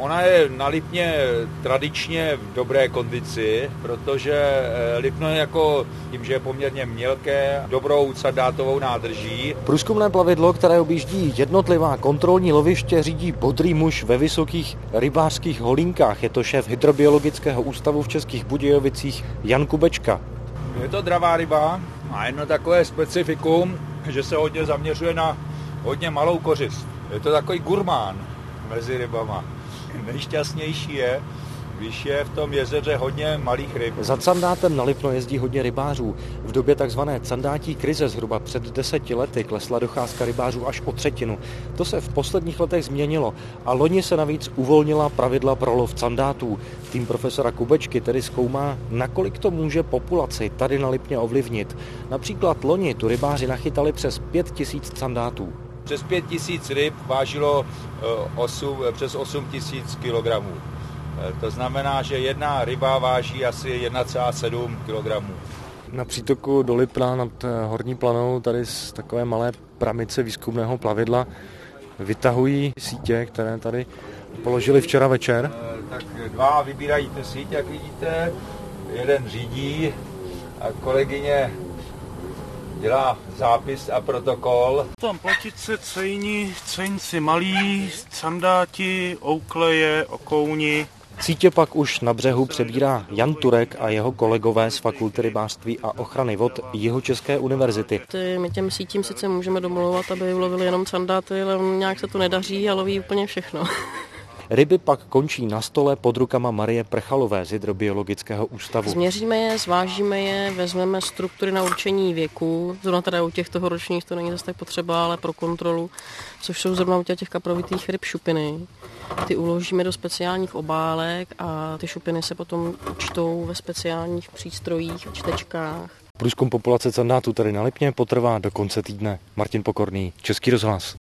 Ona je na Lipně tradičně v dobré kondici, protože Lipno je jako tím, že je poměrně mělké, dobrou sandátovou nádrží. Průzkumné plavidlo, které objíždí jednotlivá kontrolní loviště, řídí bodrý muž ve vysokých rybářských holínkách. Je to šéf Hydrobiologického ústavu v Českých Budějovicích Jan Kubečka. Je to dravá ryba a jedno takové specifikum, že se hodně zaměřuje na hodně malou kořist. Je to takový gurmán mezi rybama. Nejšťastnější je, když je v tom jezeře hodně malých ryb. Za sandátem na Lipno jezdí hodně rybářů. V době takzvané sandátí krize zhruba před 10 lety klesla docházka rybářů až o třetinu. To se v posledních letech změnilo a loni se navíc uvolnila pravidla pro lov sandátů. Tým profesora Kubečky tedy zkoumá, nakolik to může populaci tady na Lipně ovlivnit. Například loni tu rybáři nachytali přes 5 000 sandátů. Přes 5 000 ryb vážilo přes 8 000 kilogramů. To znamená, že jedna ryba váží asi 1,7 kg. Na přítoku do Lipna nad Horní Planou tady z takové malé pramice výzkumného plavidla vytahují sítě, které tady položili včera večer. Tak dva vybírají tu síť, jak vidíte. Jeden řídí a kolegyně dělá zápis a protokol. Tam platice, cejnci malí, sandáti, oukleje, okouni. Sítě pak už na břehu přebírá Jan Turek a jeho kolegové z Fakulty rybářství a ochrany vod Jihočeské univerzity. My těm sítím sice můžeme domlouvat, aby ulovili jenom sandáty, ale nějak se to nedaří a loví úplně všechno. Ryby pak končí na stole pod rukama Marie Prchalové z Hydrobiologického ústavu. Změříme je, zvážíme je, vezmeme struktury na určení věku. Zrovna teda u těchto ročních to není zase tak potřeba, ale pro kontrolu, což jsou zrovna u těch kaprovitých ryb šupiny. Ty uložíme do speciálních obálek a ty šupiny se potom čtou ve speciálních přístrojích, čtečkách. Průzkum populace sandátů tady na Lipně potrvá do konce týdne. Martin Pokorný, Český rozhlas.